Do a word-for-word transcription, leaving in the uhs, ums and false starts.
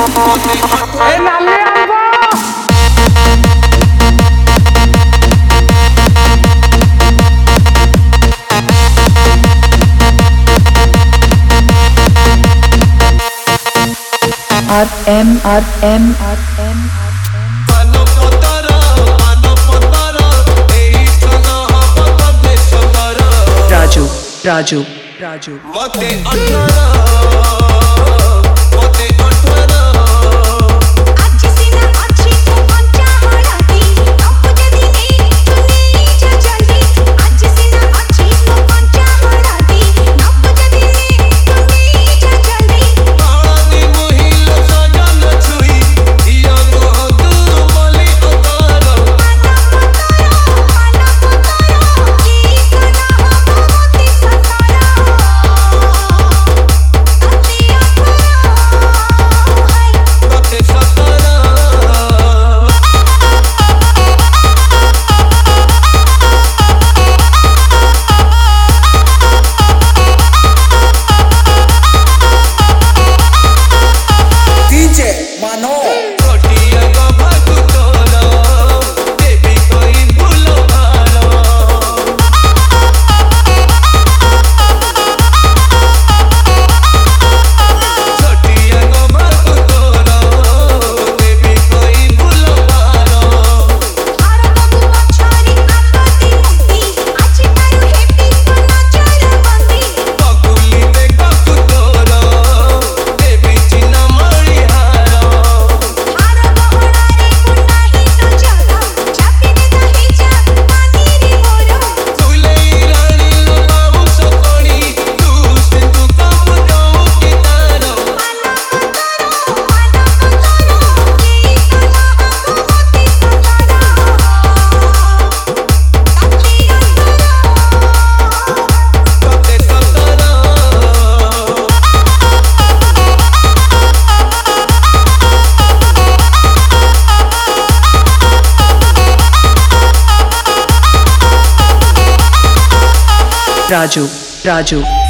ए नाली आंबा R M R M R M Pano potara, pano potara, ei sana haba deshara. Raju, Raju, Raju. Mate athara, mate athara. अच्छी सी ना अच्छी तू पंचा हराती अब जदी नहीं तू नहीं जा जल्दी अच्छी सी ना अच्छी तू पंचा हराती अब जदी नहीं तू नहीं जा जल्दी आदि मोहिल सजन छुई दिया को तू मली उतारा पाना पुतारा पाना पुतारा की सना भगवती सतारा अति अखरा हाय मते सतारा D J Mano कोटिया को भाग तोरा देवी कोई भूलो भालो कोटिया को भाग तोरा देवी कोई भूलो भालो आरा बाबू मछारी आकाती मुक्ति अच्छी करू हैप्पी बना चला बंदी बकुली देखा तोरा देवी चिन्ना मड़ी हारो आरा बहरा रे मुन्ना ही तो चला चापी दे दही जा पानी रे बोलो तुले रानी बाबू सकोनी तू से तू कब जाओ की तारो पाना पुतारा पाना पुतारा की सना भगवती सतारा अति अखरा कते सतारा Raju, Raju,